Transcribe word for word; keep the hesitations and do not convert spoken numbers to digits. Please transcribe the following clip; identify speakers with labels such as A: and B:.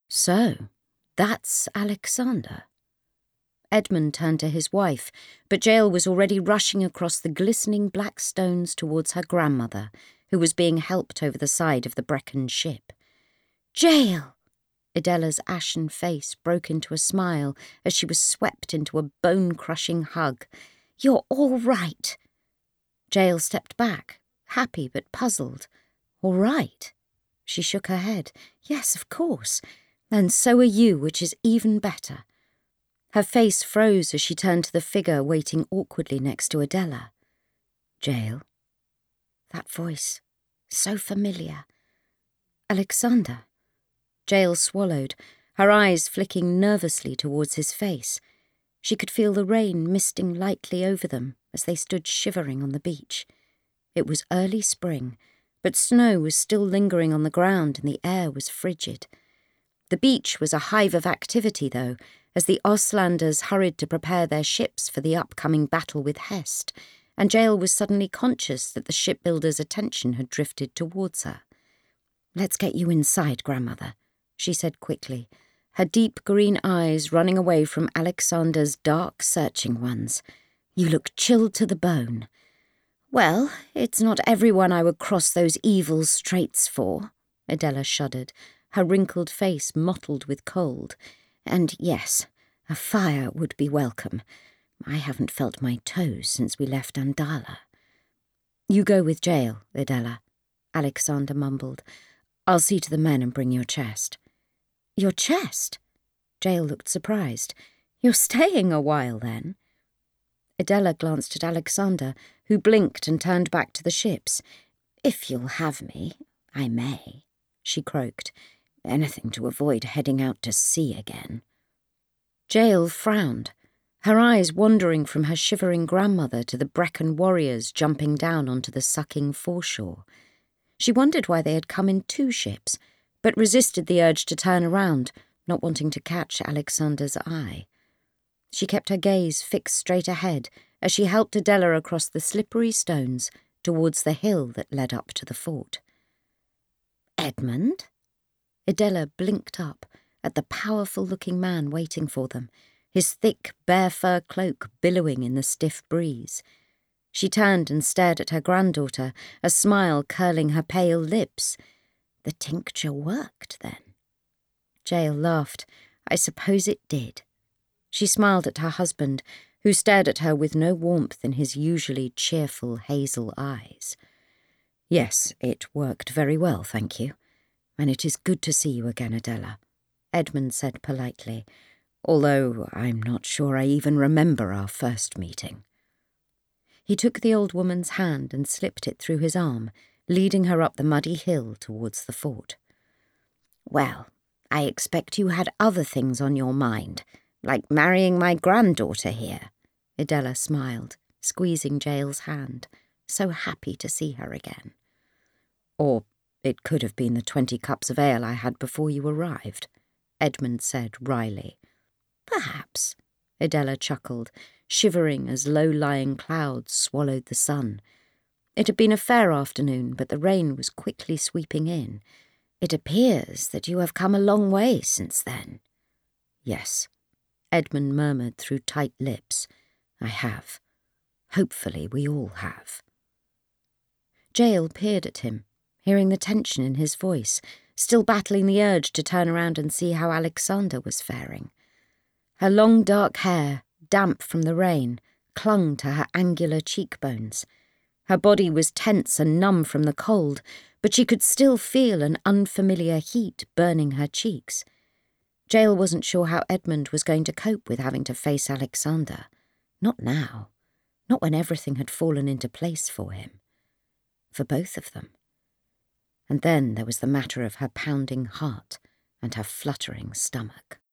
A: So, that's Alexander. Edmund turned to his wife, but Jael was already rushing across the glistening black stones towards her grandmother, who was being helped over the side of the Brecon ship. Jael! Idella's ashen face broke into a smile as she was swept into a bone-crushing hug. You're all right. Jael stepped back, happy but puzzled. All right? She shook her head. Yes, of course. And so are you, which is even better. Her face froze as she turned to the figure waiting awkwardly next to Adela. Jael. That voice, so familiar. Alexander. Jael swallowed, her eyes flicking nervously towards his face. She could feel the rain misting lightly over them as they stood shivering on the beach. It was early spring, but snow was still lingering on the ground and the air was frigid. The beach was a hive of activity, though, as the Oslanders hurried to prepare their ships for the upcoming battle with Hest, and Jael was suddenly conscious that the shipbuilder's attention had drifted towards her. Let's get you inside, grandmother, she said quickly, her deep green eyes running away from Alexander's dark, searching ones. You look chilled to the bone. Well, it's not everyone I would cross those evil straits for, Adela shuddered, her wrinkled face mottled with cold. And yes, a fire would be welcome. I haven't felt my toes since we left Andala. You go with Jael, Adela, Alexander mumbled. I'll see to the men and bring your chest. Your chest? Jael looked surprised. You're staying a while, then? Adela glanced at Alexander, who blinked and turned back to the ships. If you'll have me, I may, she croaked. Anything to avoid heading out to sea again. Jael frowned, her eyes wandering from her shivering grandmother to the Brecon warriors jumping down onto the sucking foreshore. She wondered why they had come in two ships, but resisted the urge to turn around, not wanting to catch Alexander's eye. She kept her gaze fixed straight ahead as she helped Adela across the slippery stones towards the hill that led up to the fort. Edmund? Adela blinked up at the powerful-looking man waiting for them, his thick, bare fur cloak billowing in the stiff breeze. She turned and stared at her granddaughter, a smile curling her pale lips. The tincture worked, then. Jael laughed. I suppose it did. She smiled at her husband, who stared at her with no warmth in his usually cheerful hazel eyes. Yes, it worked very well, thank you. And it is good to see you again, Adela, Edmund said politely, although I'm not sure I even remember our first meeting. He took the old woman's hand and slipped it through his arm, leading her up the muddy hill towards the fort. Well, I expect you had other things on your mind, like marrying my granddaughter here, Adela smiled, squeezing Jael's hand, so happy to see her again. Or it could have been the twenty cups of ale I had before you arrived, Edmund said wryly. Perhaps, Adela chuckled, shivering as low-lying clouds swallowed the sun. It had been a fair afternoon, but the rain was quickly sweeping in. It appears that you have come a long way since then. Yes, Edmund murmured through tight lips. I have. Hopefully we all have. Jael peered at him, hearing the tension in his voice, still battling the urge to turn around and see how Alexander was faring. Her long dark hair, damp from the rain, clung to her angular cheekbones. Her body was tense and numb from the cold, but she could still feel an unfamiliar heat burning her cheeks. Jael wasn't sure how Edmund was going to cope with having to face Alexander. Not now. Not when everything had fallen into place for him. For both of them. And then there was the matter of her pounding heart and her fluttering stomach.